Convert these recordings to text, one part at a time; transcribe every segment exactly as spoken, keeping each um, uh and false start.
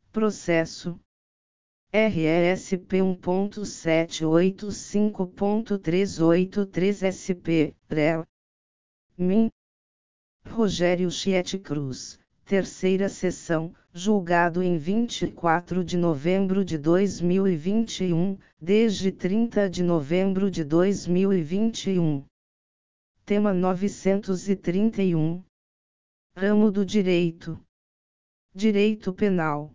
Processo R E S P um ponto sete oito cinco ponto trezentos e oitenta e três S P, R E L. Min. Rogério Chieti Cruz, terceira sessão, julgado em vinte e quatro de novembro de dois mil e vinte e um, desde trinta de novembro de dois mil e vinte e um. Tema novecentos e trinta e um. Ramo do Direito. Direito Penal.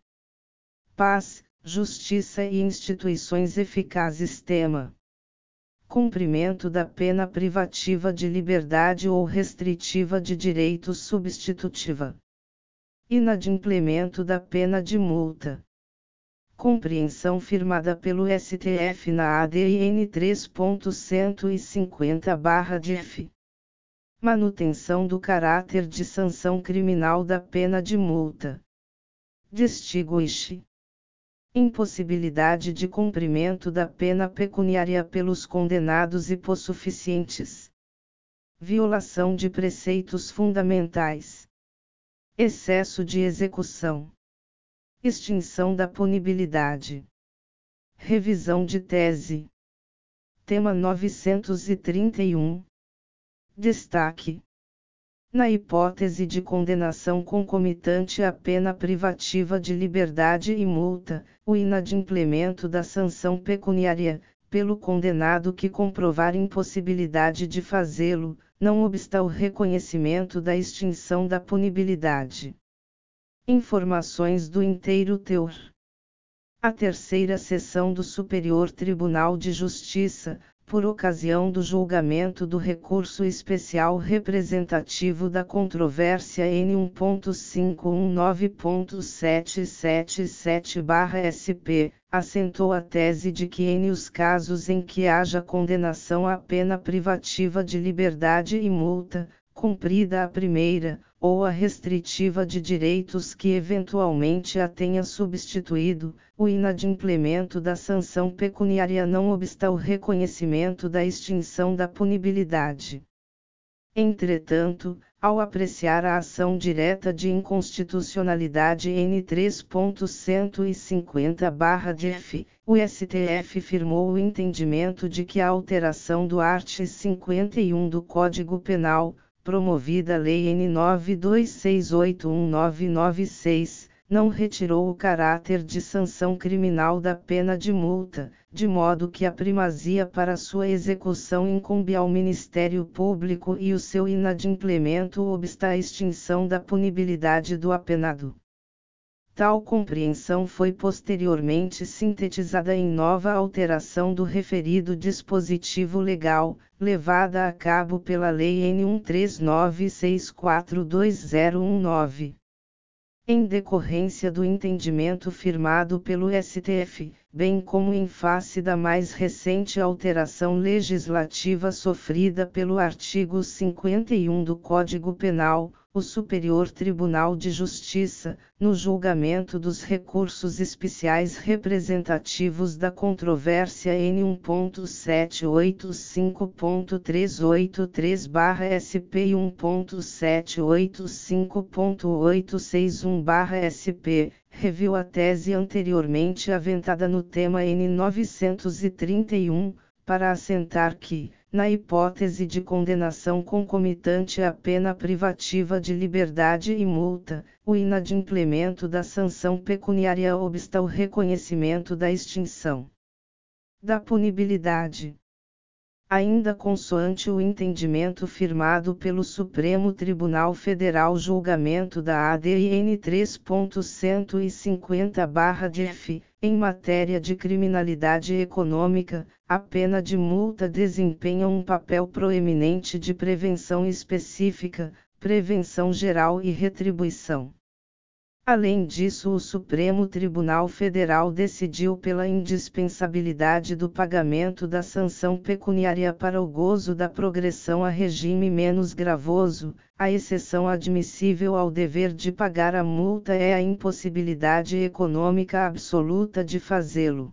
Paz, Justiça e Instituições Eficazes. Tema: cumprimento da pena privativa de liberdade ou restritiva de direito substitutiva. Inadimplemento da pena de multa. Compreensão firmada pelo S T F na A D N três ponto cento e cinquenta barra D F. Manutenção do caráter de sanção criminal da pena de multa. Distingue-se: impossibilidade de cumprimento da pena pecuniária pelos condenados hipossuficientes. Violação de preceitos fundamentais. Excesso de execução. Extinção da punibilidade. Revisão de tese. Tema novecentos e trinta e um. Destaque: na hipótese de condenação concomitante à pena privativa de liberdade e multa, o inadimplemento da sanção pecuniária, pelo condenado que comprovar impossibilidade de fazê-lo, não obsta o reconhecimento da extinção da punibilidade. Informações do inteiro teor. A terceira sessão do Superior Tribunal de Justiça, por ocasião do julgamento do recurso especial representativo da controvérsia N um ponto quinhentos e dezenove ponto setecentos e setenta e sete barra S P, assentou a tese de que em os casos em que haja condenação à pena privativa de liberdade e multa, cumprida a primeira, ou a restritiva de direitos que eventualmente a tenha substituído, o inadimplemento da sanção pecuniária não obsta o reconhecimento da extinção da punibilidade. Entretanto, ao apreciar a ação direta de inconstitucionalidade N três ponto cento e cinquenta barra D F, o S T F firmou o entendimento de que a alteração do artigo cinquenta e um do Código Penal, promovida Lei N nove dois seis oito um nove nove seis, não retirou o caráter de sanção criminal da pena de multa, de modo que a primazia para sua execução incumbe ao Ministério Público e o seu inadimplemento obsta à extinção da punibilidade do apenado. Tal compreensão foi posteriormente sintetizada em nova alteração do referido dispositivo legal, levada a cabo pela Lei N um três nove seis quatro dois zero um nove. Em decorrência do entendimento firmado pelo S T F, bem como em face da mais recente alteração legislativa sofrida pelo artigo cinquenta e um do Código Penal, o Superior Tribunal de Justiça, no julgamento dos recursos especiais representativos da controvérsia N um ponto setecentos e oitenta e cinco ponto trezentos e oitenta e três barra S P e um ponto setecentos e oitenta e cinco ponto oitocentos e sessenta e um barra S P, reviu a tese anteriormente aventada no tema N novecentos e trinta e um, para assentar que, na hipótese de condenação concomitante à pena privativa de liberdade e multa, o inadimplemento da sanção pecuniária obsta o reconhecimento da extinção da punibilidade. Ainda consoante o entendimento firmado pelo Supremo Tribunal Federal julgamento da A D N três ponto cento e cinquenta barra D F, em matéria de criminalidade econômica, a pena de multa desempenha um papel proeminente de prevenção específica, prevenção geral e retribuição. Além disso, o Supremo Tribunal Federal decidiu pela indispensabilidade do pagamento da sanção pecuniária para o gozo da progressão a regime menos gravoso. A exceção admissível ao dever de pagar a multa é a impossibilidade econômica absoluta de fazê-lo.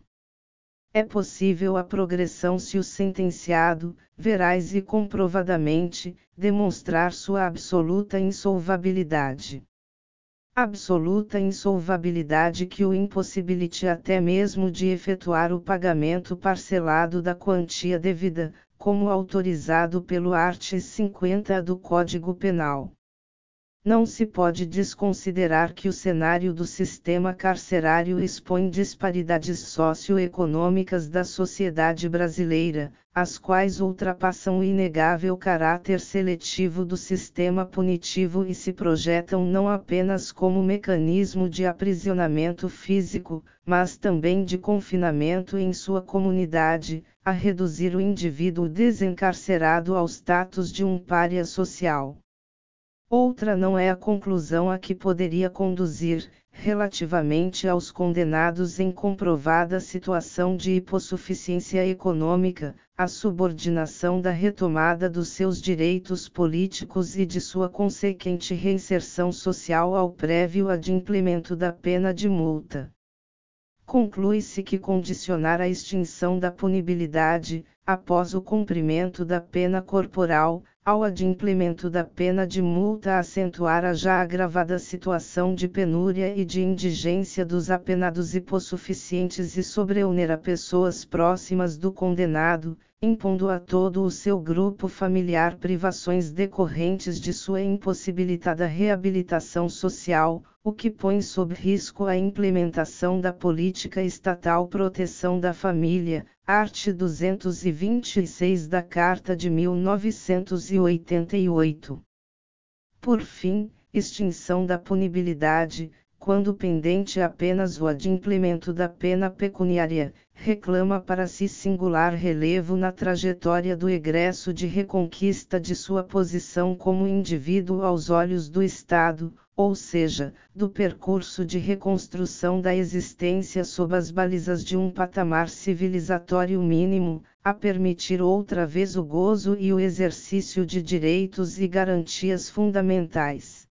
É possível a progressão se o sentenciado, veraz e comprovadamente, demonstrar sua absoluta insolvabilidade. absoluta insolvabilidade que o impossibilite até mesmo de efetuar o pagamento parcelado da quantia devida, como autorizado pelo art. cinquenta do Código Penal. Não se pode desconsiderar que o cenário do sistema carcerário expõe disparidades socioeconômicas da sociedade brasileira, as quais ultrapassam o inegável caráter seletivo do sistema punitivo e se projetam não apenas como mecanismo de aprisionamento físico, mas também de confinamento em sua comunidade, a reduzir o indivíduo desencarcerado ao status de um pária social. Outra não é a conclusão a que poderia conduzir, relativamente aos condenados em comprovada situação de hipossuficiência econômica, a subordinação da retomada dos seus direitos políticos e de sua consequente reinserção social ao prévio adimplemento da pena de multa. Conclui-se que condicionar a extinção da punibilidade, após o cumprimento da pena corporal, ao adimplemento da pena de multa acentuar a já agravada situação de penúria e de indigência dos apenados hipossuficientes e sobreonerar pessoas próximas do condenado, impondo a todo o seu grupo familiar privações decorrentes de sua impossibilitada reabilitação social, o que põe sob risco a implementação da política estatal proteção da família, art. duzentos e vinte e seis da Carta de mil novecentos e oitenta e oito. Por fim, extinção da punibilidade, quando pendente apenas o adimplemento da pena pecuniária, reclama para si singular relevo na trajetória do egresso de reconquista de sua posição como indivíduo aos olhos do Estado, ou seja, do percurso de reconstrução da existência sob as balizas de um patamar civilizatório mínimo, a permitir outra vez o gozo e o exercício de direitos e garantias fundamentais.